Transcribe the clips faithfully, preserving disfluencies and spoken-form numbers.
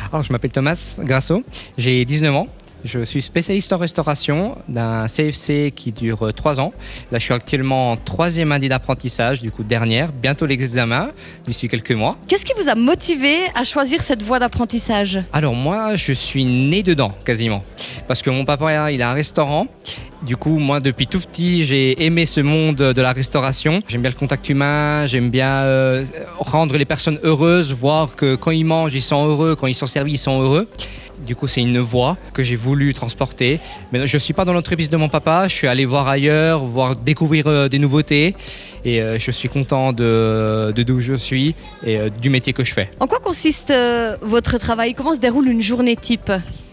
Alors, je m'appelle Thomas Grasso, j'ai dix-neuf ans. Je suis spécialiste en restauration d'un C F C qui dure trois ans. Là, je suis actuellement en troisième année d'apprentissage, du coup dernière, bientôt l'examen, d'ici quelques mois. Qu'est-ce qui vous a motivé à choisir cette voie d'apprentissage? Alors moi, je suis né dedans, quasiment. Parce que mon papa, il a un restaurant. Du coup, moi, depuis tout petit, j'ai aimé ce monde de la restauration. J'aime bien le contact humain, j'aime bien euh, rendre les personnes heureuses, voir que quand ils mangent, ils sont heureux, quand ils sont servis, ils sont heureux. Du coup, c'est une voie que j'ai voulu transporter. Mais je ne suis pas dans l'entreprise de mon papa, je suis allé voir ailleurs, voir découvrir euh, des nouveautés. Et euh, je suis content de, de d'où je suis et euh, du métier que je fais. En quoi consiste euh, votre travail? Comment se déroule une journée type?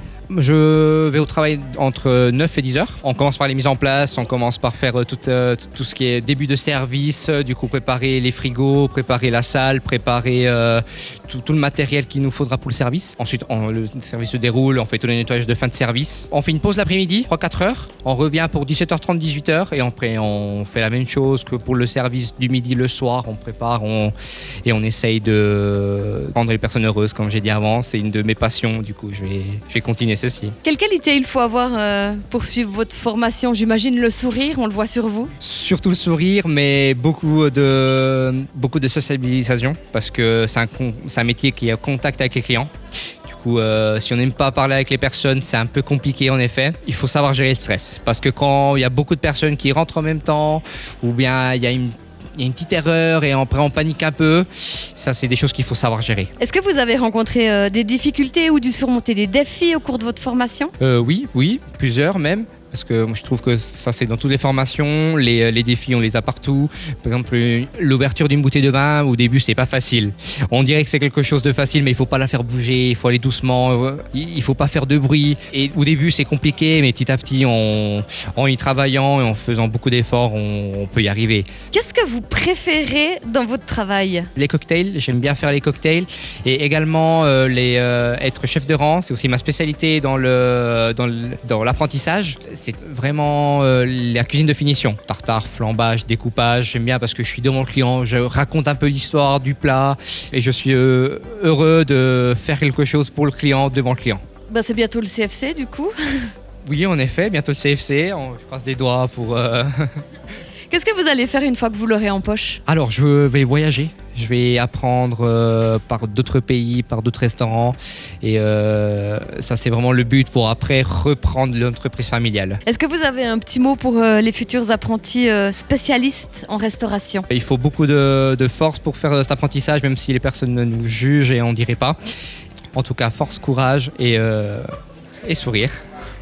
Je vais au travail entre neuf et dix heures. On commence par les mises en place, on commence par faire tout, euh, tout ce qui est début de service, du coup préparer les frigos, préparer la salle, préparer euh, tout, tout le matériel qu'il nous faudra pour le service. Ensuite, on, le service se déroule, on fait tout le nettoyage de fin de service. On fait une pause l'après-midi, trois à quatre heures. On revient pour dix-sept heures trente, dix-huit heures et après on fait la même chose que pour le service du midi, le soir. On prépare on, et on essaye de rendre les personnes heureuses, comme j'ai dit avant. C'est une de mes passions, du coup je vais, je vais continuer ceci. Quelle qualité il faut avoir euh, pour suivre votre formation? J'imagine le sourire, on le voit sur vous. Surtout le sourire, mais beaucoup de, beaucoup de sociabilisation parce que c'est un, c'est un métier qui est en contact avec les clients. Du coup, euh, si on n'aime pas parler avec les personnes, c'est un peu compliqué en effet. Il faut savoir gérer le stress parce que quand il y a beaucoup de personnes qui rentrent en même temps ou bien il y a une Il y a une petite erreur et après on panique un peu. Ça, c'est des choses qu'il faut savoir gérer. Est-ce que vous avez rencontré euh, des difficultés ou dû surmonter des défis au cours de votre formation? euh, Oui, oui, plusieurs même. Parce que moi, je trouve que ça, c'est dans toutes les formations. Les, les défis, on les a partout. Par exemple, l'ouverture d'une bouteille de vin, au début, c'est pas facile. On dirait que c'est quelque chose de facile, mais il faut pas la faire bouger, il faut aller doucement, il faut pas faire de bruit. Et au début, c'est compliqué, mais petit à petit, en, en y travaillant et en faisant beaucoup d'efforts, on, on peut y arriver. Qu'est-ce que vous préférez dans votre travail? Les cocktails, j'aime bien faire les cocktails. Et également, euh, les, euh, être chef de rang, c'est aussi ma spécialité dans le, dans le, dans l'apprentissage. C'est vraiment euh, la cuisine de finition. Tartare, flambage, découpage, j'aime bien parce que je suis devant le client, je raconte un peu l'histoire du plat et je suis euh, heureux de faire quelque chose pour le client, devant le client. Ben, c'est bientôt le C F C du coup. Oui, en effet, bientôt le C F C, on croise des doigts pour... Euh... Qu'est-ce que vous allez faire une fois que vous l'aurez en poche? Alors, je vais voyager. Je vais apprendre euh, par d'autres pays, par d'autres restaurants. Et euh, ça, c'est vraiment le but pour après reprendre l'entreprise familiale. Est-ce que vous avez un petit mot pour euh, les futurs apprentis euh, spécialistes en restauration? Il faut beaucoup de, de force pour faire cet apprentissage, même si les personnes nous jugent et on ne dirait pas. En tout cas, force, courage et, euh, et sourire.